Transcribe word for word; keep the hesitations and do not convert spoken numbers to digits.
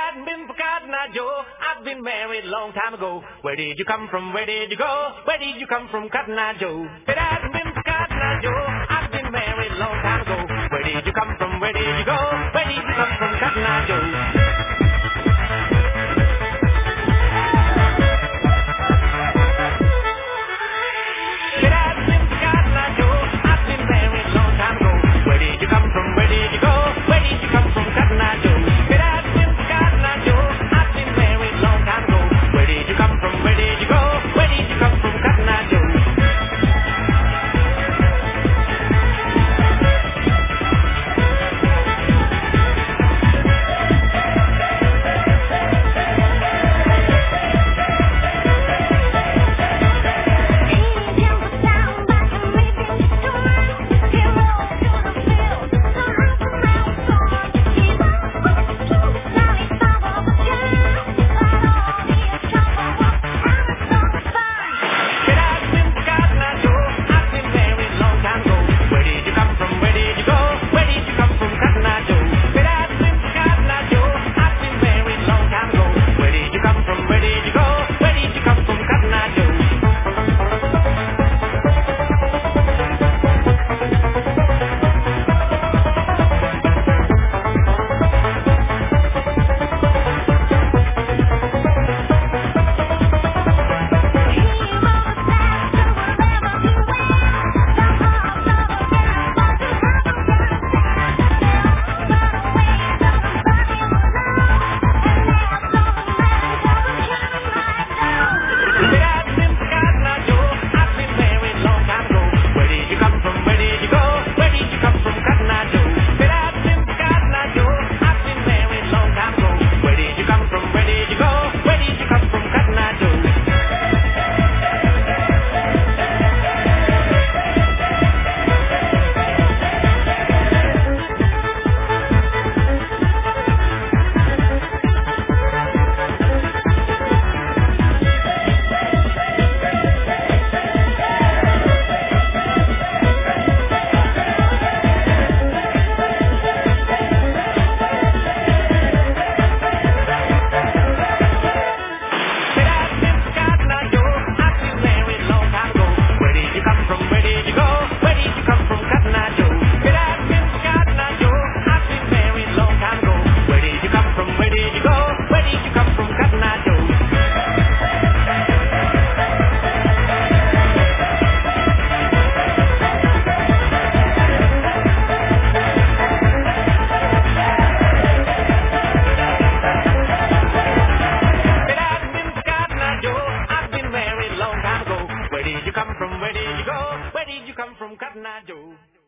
hadn't been for Cotton Eye Joe, I'd been married a long time ago. Where did you come from? Where did you go? Where did you come from, Cotton Eye Joe? If it hadn't been for Cotton Eye Joe, I'd been married a long time ago. Where did you come from? Where did you go? Where did you come from, Cotton Eye Joe? Where did you come from? Where did you go? Where did you come from, Cotton Eye Joe?